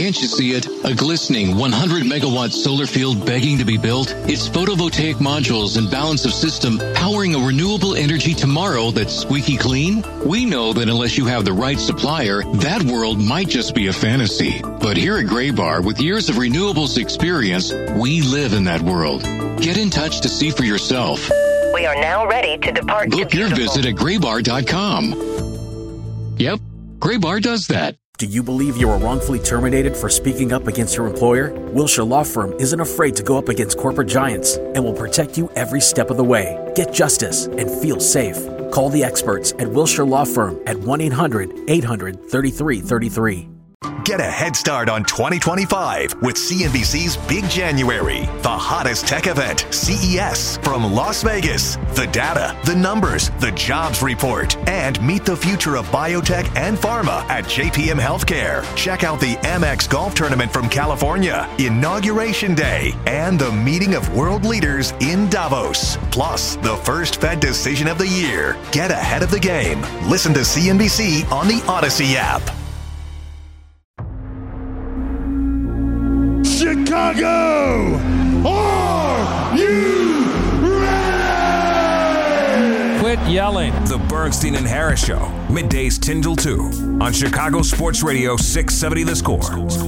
Can't you see it? A glistening 100-megawatt solar field begging to be built? It's photovoltaic modules and balance of system powering a renewable energy tomorrow that's squeaky clean? We know that unless you have the right supplier, that world might just be a fantasy. But here at Graybar, with years of renewables experience, we live in that world. Get in touch to see for yourself. We are now ready to depart. Book your visit at graybar.com. Yep, Graybar does that. Do you believe you were wrongfully terminated for speaking up against your employer? Wilshire Law Firm isn't afraid to go up against corporate giants and will protect you every step of the way. Get justice and feel safe. Call the experts at Wilshire Law Firm at 1-800-800-3333. Get a head start on 2025 with CNBC's Big January, the hottest tech event, CES, from Las Vegas. The data, the numbers, the jobs report, and meet the future of biotech and pharma at JPM Healthcare. Check out the Amex Golf Tournament from California, Inauguration Day, and the meeting of world leaders in Davos. Plus, the first Fed decision of the year. Get ahead of the game. Listen to CNBC on the Odyssey app. Chicago, are you ready? Quit yelling. The Bernstein and Harris Show, middays 10 till 2 on Chicago Sports Radio 670 The Score.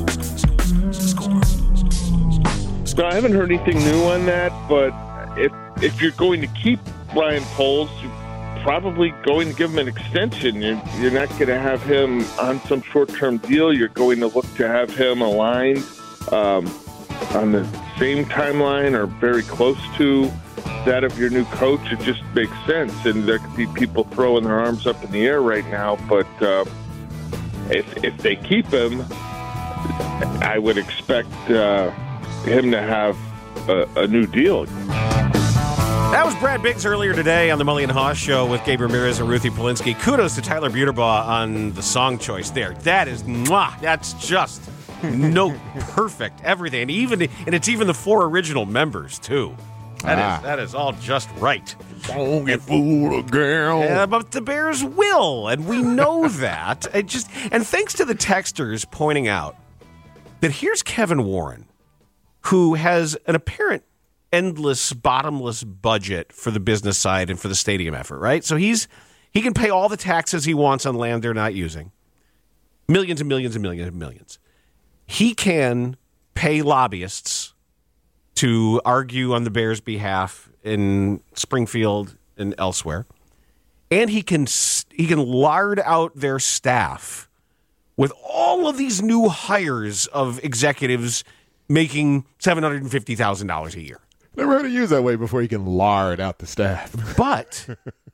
So I haven't heard anything new on that, but if you're going to keep Ryan Poles, you're probably going to give him an extension. You're not going to have him on some short-term deal. You're going to look to have him aligned on the same timeline or very close to that of your new coach. It just makes sense. And there could be people throwing their arms up in the air right now. But if they keep him, I would expect him to have a new deal. That was Brad Biggs earlier today on the Mully and Haw Show with Gabe Ramirez and Ruthie Polinsky. Kudos to Tyler Buterbaugh on the song choice there. That is, that's just... no, perfect everything, and it's even the 4 original members too. That is all just right. Don't get fooled, girl. Yeah, but the Bears will, and we know that. And thanks to the texters pointing out that here's Kevin Warren, who has an apparent endless, bottomless budget for the business side and for the stadium effort. Right, so he can pay all the taxes he wants on land they're not using, millions and millions and millions and millions. He can pay lobbyists to argue on the Bears' behalf in Springfield and elsewhere, and he can lard out their staff with all of these new hires of executives making $750,000 a year. Never heard it used that way before. You can lard out the staff, but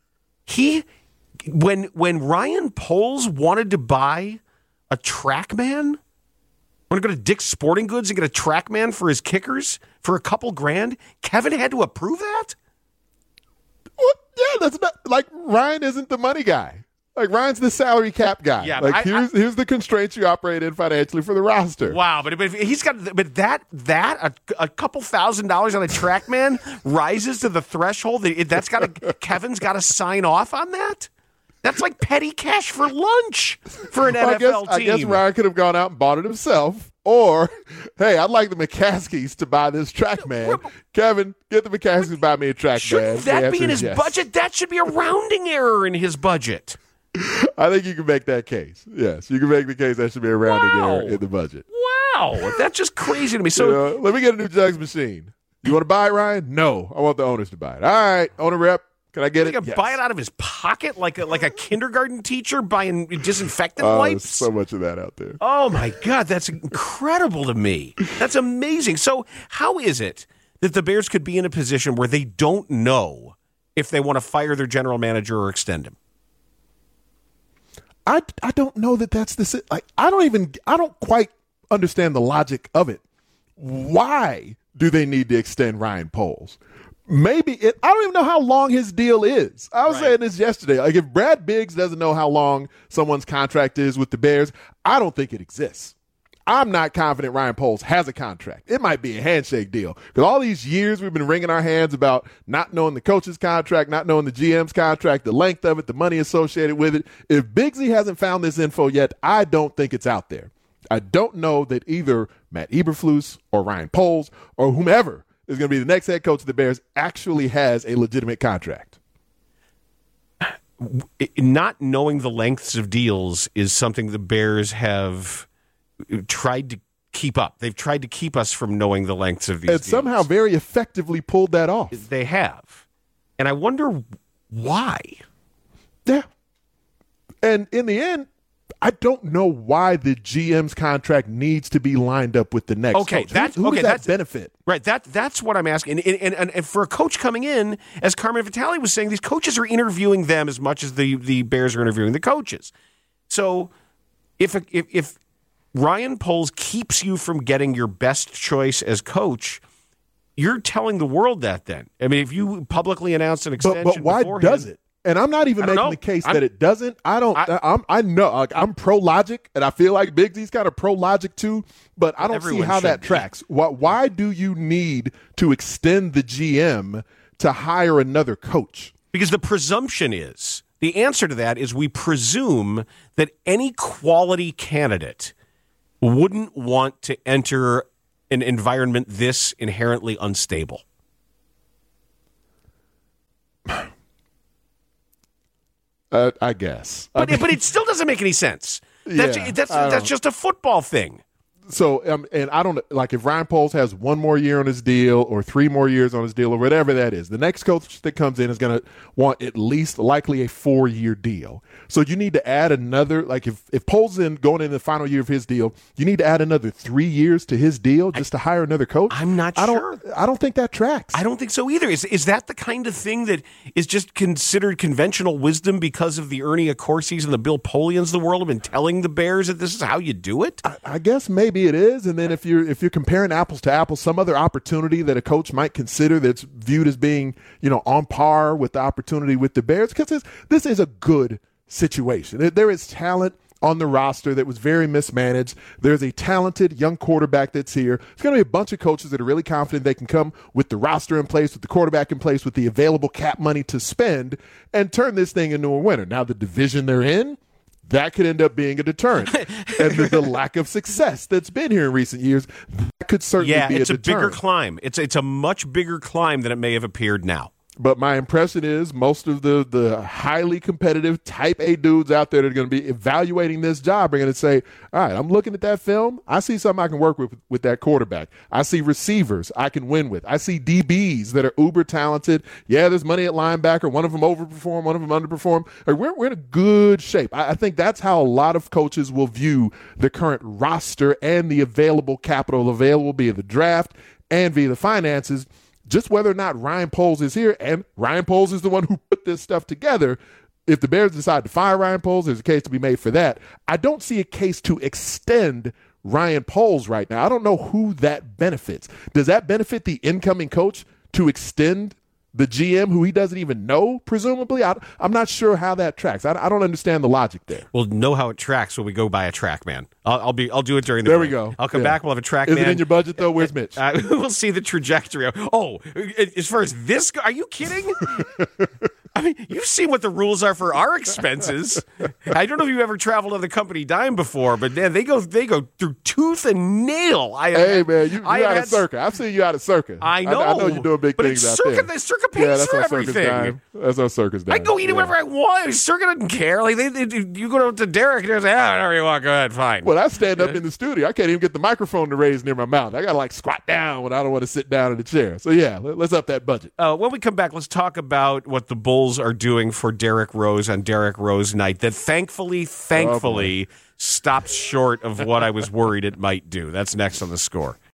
when Ryan Poles wanted to buy a TrackMan. Want to go to Dick's Sporting Goods and get a TrackMan for his kickers for a couple grand? Kevin had to approve that? What? Yeah, that's not like Ryan isn't the money guy. Like Ryan's the salary cap guy. Yeah, like here's the constraints you operate in financially for the roster. Wow, but he's got a couple $1,000s on a TrackMan rises to the threshold. Kevin's got to sign off on that. That's like petty cash for lunch for an NFL team. I guess Ryan could have gone out and bought it himself. Or, hey, I'd like the McCaskies to buy this TrackMan. Kevin, get the McCaskies to buy me a TrackMan. Shouldn't that be in his budget? That should be a rounding error in his budget. I think you can make that case. Yes, you can make the case that should be a rounding error in the budget. Wow, that's just crazy to me. So let me get a new jugs machine. You want to buy it, Ryan? No, I want the owners to buy it. All right, owner rep. Can I get it? Yes. Buy it out of his pocket like a kindergarten teacher buying disinfectant wipes? There's so much of that out there. Oh, my God. That's incredible to me. That's amazing. So how is it that the Bears could be in a position where they don't know if they want to fire their general manager or extend him? I don't know that's the – like I don't quite understand the logic of it. Why do they need to extend Ryan Poles? I don't even know how long his deal is. I was saying this yesterday. Like, if Brad Biggs doesn't know how long someone's contract is with the Bears, I don't think it exists. I'm not confident Ryan Poles has a contract. It might be a handshake deal. Because all these years we've been wringing our hands about not knowing the coach's contract, not knowing the GM's contract, the length of it, the money associated with it. If Biggsy hasn't found this info yet, I don't think it's out there. I don't know that either Matt Eberflus or Ryan Poles or whomever is going to be the next head coach of the Bears actually has a legitimate contract. Not knowing the lengths of deals is something the Bears have tried to keep up. They've tried to keep us from knowing the lengths of these deals. And somehow very effectively pulled that off. They have. And I wonder why. Yeah. And in the end, I don't know why the GM's contract needs to be lined up with the next coach. Who does that benefit? Right, that's what I'm asking. And for a coach coming in, as Carmen Vitale was saying, these coaches are interviewing them as much as the Bears are interviewing the coaches. So if Ryan Poles keeps you from getting your best choice as coach, you're telling the world that then. I mean, if you publicly announce an extension but why does it? And I'm not even making the case that it doesn't. I know I'm pro logic, and I feel like Bigsy's kind of pro logic too. But I don't see how that tracks. Why do you need to extend the GM to hire another coach? Because the presumption is, the answer to that is, we presume that any quality candidate wouldn't want to enter an environment this inherently unstable. I guess. But it still doesn't make any sense. That's just a football thing. So, and I don't like if Ryan Poles has 1 more year on his deal or 3 more years on his deal or whatever that is. The next coach that comes in is going to want at least likely a 4-year deal. So you need to add another, like if Poles in going into the final year of his deal, you need to add another 3 years to his deal just to hire another coach. I'm not sure. I don't think that tracks. I don't think so either. Is that the kind of thing that is just considered conventional wisdom because of the Ernie Accorsi's and the Bill Polians of the world have been telling the Bears that this is how you do it? I guess maybe it is. And then if you're comparing apples to apples, some other opportunity that a coach might consider that's viewed as being, on par with the opportunity with the Bears, because this is a good situation. There is talent on the roster that was very mismanaged. There's a talented young quarterback that's here. There's going to be a bunch of coaches that are really confident they can come with the roster in place, with the quarterback in place, with the available cap money to spend and turn this thing into a winner. Now, the division they're in, that could end up being a deterrent. And the lack of success that's been here in recent years, that could certainly be a deterrent. Yeah, it's a bigger climb. It's a much bigger climb than it may have appeared now. But my impression is most of the highly competitive type A dudes out there that are going to be evaluating this job are going to say, all right, I'm looking at that film. I see something I can work with that quarterback. I see receivers I can win with. I see DBs that are uber talented. Yeah, there's money at linebacker. One of them overperform, one of them underperform. We're in a good shape. I think that's how a lot of coaches will view the current roster and the available capital available via the draft and via the finances. Just whether or not Ryan Poles is here, and Ryan Poles is the one who put this stuff together. If the Bears decide to fire Ryan Poles, there's a case to be made for that. I don't see a case to extend Ryan Poles right now. I don't know who that benefits. Does that benefit the incoming coach to extend the GM who he doesn't even know, presumably? I'm not sure how that tracks. I don't understand the logic there. We'll know how it tracks when we go by a track man. I'll do it during the There break. we go. I'll come back. We'll have a track Is man. Is it in your budget, though? Where's Mitch? We'll see the trajectory. As far as this, are you kidding? I mean, you've seen what the rules are for our expenses. I don't know if you ever traveled on the company dime before, but man, they go through tooth and nail. Hey, man, you out of Circa. I've seen you out of Circa. I know. I know you're doing big things out there. Circa pays for everything. That's our Circa's dime. I can go eat whatever I want. Circa doesn't care. Like you go to Derek and they're like, whatever you want, go ahead, fine. Well, I stand up in the studio. I can't even get the microphone to raise near my mouth. I got to squat down when I don't want to sit down in the chair. So, yeah, let's up that budget. When we come back, let's talk about what the Bulls are doing for Derrick Rose on Derrick Rose night that thankfully stops short of what I was worried it might do. That's next on The Score.